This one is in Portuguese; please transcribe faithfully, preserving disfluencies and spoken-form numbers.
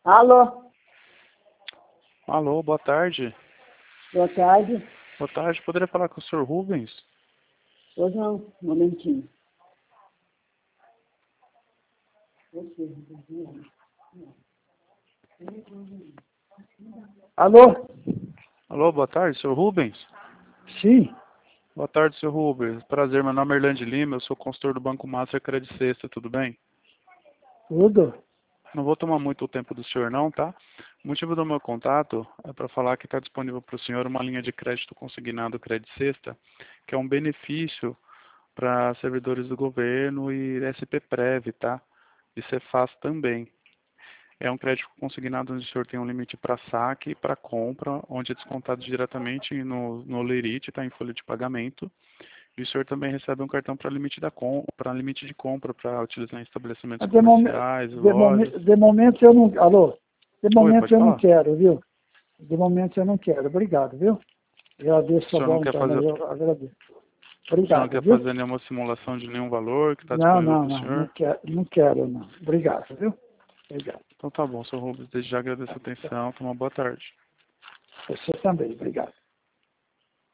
Alô? Alô, boa tarde. Boa tarde. Boa tarde, poderia falar com o senhor Rubens? Pois não, um momentinho. Alô? Alô, boa tarde, senhor Rubens? Sim, Boa tarde, senhor Rubens. Prazer, meu nome é Erlande Lima, eu sou consultor do Banco Master Credit Sexta, tudo bem? tudo. Não vou tomar muito o tempo do senhor não, tá? O motivo do meu contato é para falar que está disponível para o senhor uma linha de crédito consignado Credit Sexta, que é um benefício para servidores do governo e S P Prev, tá? E Cefaz também. É um crédito consignado onde o senhor tem um limite para saque e para compra, onde é descontado diretamente no, no Lerite, está em folha de pagamento. E o senhor também recebe um cartão para limite, da com, para limite de compra, para utilizar em estabelecimentos De, momen- comerciais, de, momen- lojas. de momento eu não... Alô? De Oi, momento pode eu não falar? quero, viu? De momento eu não quero. Obrigado, viu? O Agradeço a senhor não quer vontade, fazer, mas eu agradeço. o senhor não Obrigado, quer viu? fazer nenhuma simulação de nenhum valor que está Não, disponível não, para o não. Não senhor? quero, não quero, não. Obrigado, viu? Obrigado. Então tá bom, senhor Rubens, desde já agradeço a atenção. Tenha uma boa tarde. Você também, obrigado.